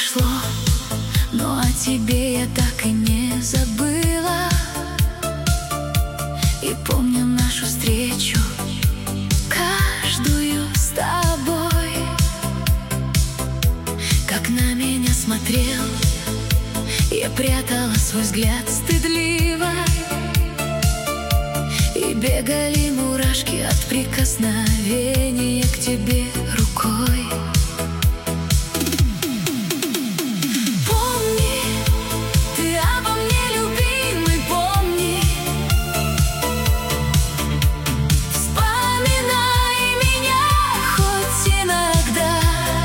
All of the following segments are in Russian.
прошло, но о тебе я так и не забыла. И помню нашу встречу, каждую с тобой. Как на меня смотрел, я прятала свой взгляд стыдливо, и бегали мурашки от прикосновения к тебе рукой. Помни, ты обо мне, любимый, помни. Вспоминай меня хоть иногда.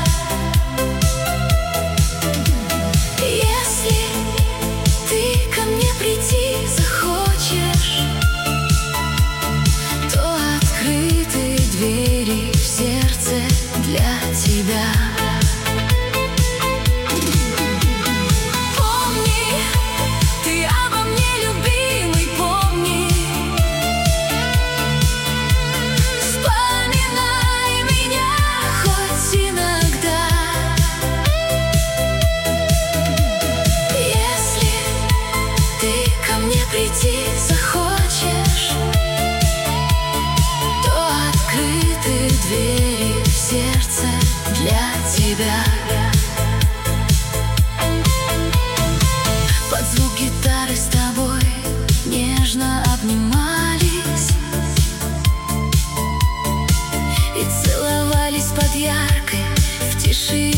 Если ты ко мне прийти захочешь, то открыты двери в сердце для тебя. Помни, ты обо мне, любимый, помни. Вспоминай меня хоть иногда. Если ты ко мне прийти захочешь, то открыты двери в сердце для тебя. Под звук гитары с тобой нежно обнимались и целовались под яркой в тиши